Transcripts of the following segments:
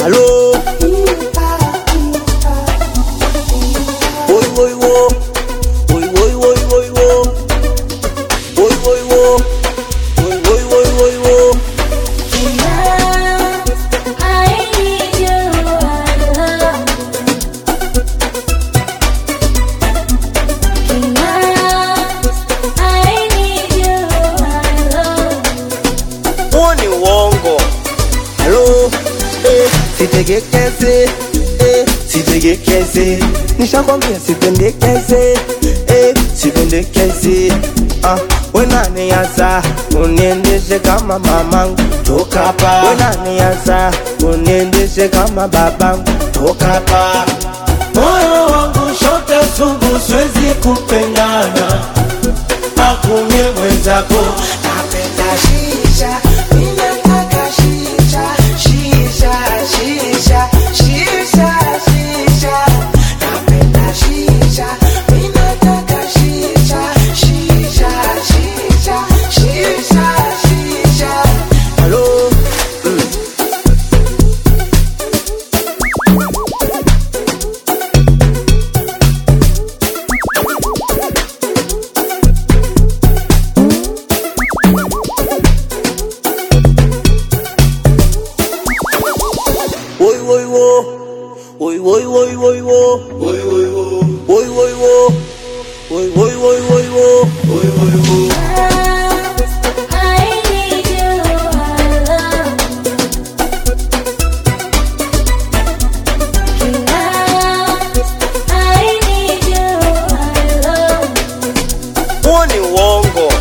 Hello. Oi, oi, wo. Oi, oi, oi, oi, wo. Oi, oi, wo. Oi, oi, oi, oi, wo. I need you, I love you. I need you, I love you. Oni uongo. Hello. Sitegekeze. Sitegekeze. Nishakwambia sipendekeze. Sipendekeze. Unaniaza uniendeshe kama mamangu, toka hapa. Unaniaza uniendeshe kama babangu, toka hapa. Moyo wangu shote sugu siwezi kupendana. Akumie mwenzako Napenda shisha, ninataka shisha, shisha, shisha, shisha, shisha. Napenda shisha, ninataka shisha, shisha, shisha, shisha, shisha. Hello. Oi, oi, wo. Oi, oi, oi, oi, wo. Oi, oi, wo. Oi, oi, wo. Oi, oi, oi, oi, wo. Oi, oi, wo. I need you, I love you. I need you, I love you. Oni uongo.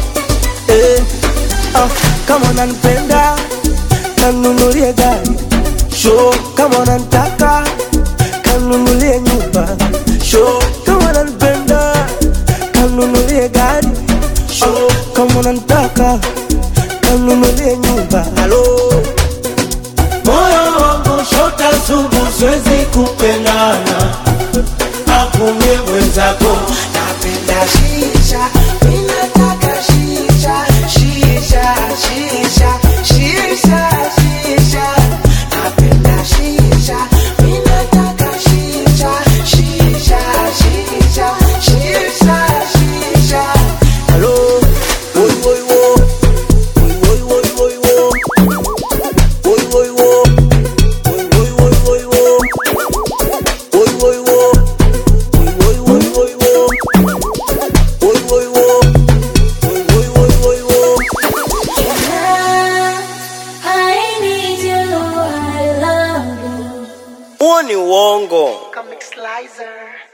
Kama unanipenda kanunulie gari. Show kama unanitaka kanunulie nyumba. Show kama unanipenda kanunulie gari. Show kama unanitaka kanunulie nyumba. Hello. Moyo wangu shote sugu siwezi kupendana. Akumie mwenzako Napenda shisha, ninataka shisha, shisha, shisha, shisha, shisha. Napenda shisha, ninataka shisha, shisha, shisha, shisha, shisha. Hello. Oi, oi, wo. Oi, oi, oi, oi, wo. Oi, oi, wo. Oi, oi, oi, oi, wo. Oi, oi, wo. Oi, oi, oi, oi, wo. Oi, oi, wo. Oi, oi, oi, oi, wo. I need you, I love you. Huo ni uongo. Comic Slicer.